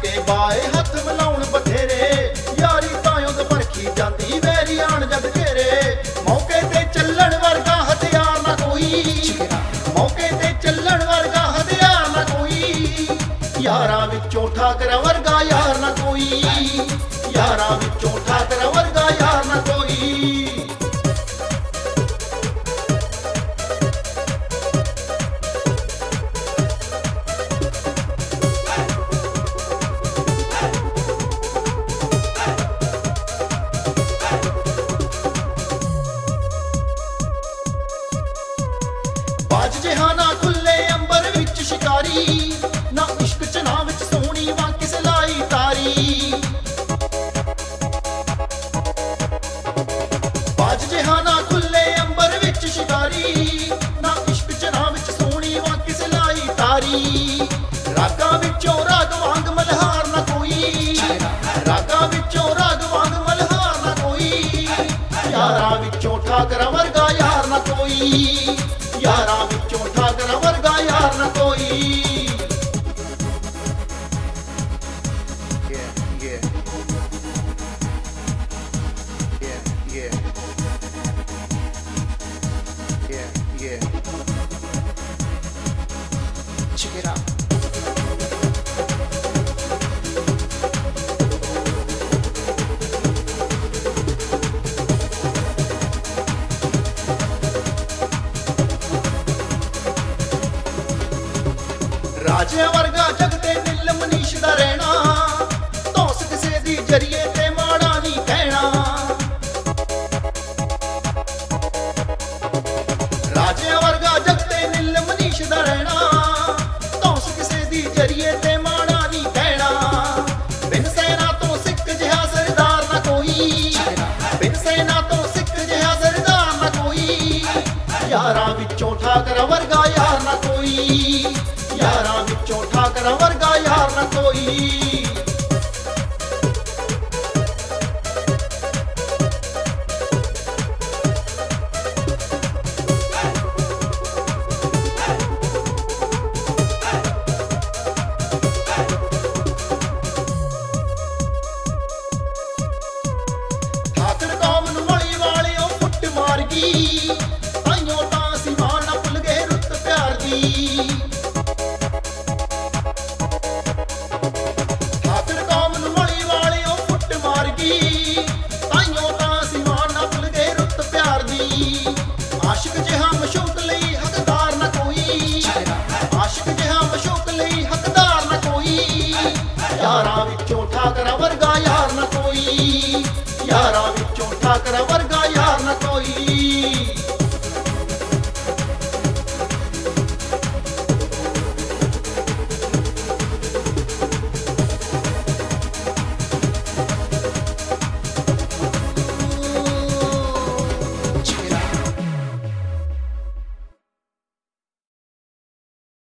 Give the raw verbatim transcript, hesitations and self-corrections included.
के बाए हथ मिलाउण बथेरे यारी तायों तो परखी जाती वैरी आण जद घेरे मौके ते चलण वर्गा हथियार ना कोई मौके ते चलण वर्गा हथियार ना कोई यारा विचों ठाकरा वर्गा यार ना कोई यारा विचों ठाकरा वर्गा यार ना कोई बाज जहाना खुले अंबर विच शिकारी ना इश्क चना विच सोहनी वां किस लाई तारी बाज जहाना खुले अंबर विच शिकारी ना इश्क चना विच सोहनी वां किस लाई तारी रागा विचों राग वांग मल्हार ना कोई रागा विचों राग वांग मल्हार ना कोई यारा विचों ठाकरा वर्गा यार ना कोई यारा विचों ठाकरा वर्गा यार ना कोई Yeah, yeah. Yeah, yeah. Yeah, yeah. Check it out. राजे वर्गा जगते नील मनीष दा रहना तोस किसे दी जरिए ते माड़ा नहीं कहना राजे वर्गा जगते नील मनीष दा रहना तोस किसे दी जरिए ते माड़ा नहीं कहना बिन सेना तो सिख जिहा सरदार ना कोई बिन सेना तो सिख जिहा सरदार ना कोई यारा विचों ठाकरा वर्गा यार ना कोई यारा विचों ठाकरा वर्गा यार ना कोई ठाकर कौम नूं मली वालियों फुट मार गई ताइयों तां सी मां ना भुल गए रुत प्यार दी आशिक जिहा मशूक लई हकदार ना कोई आशिक जिहा मशूक लई हकदार ना कोई यारा विचों ठाकरा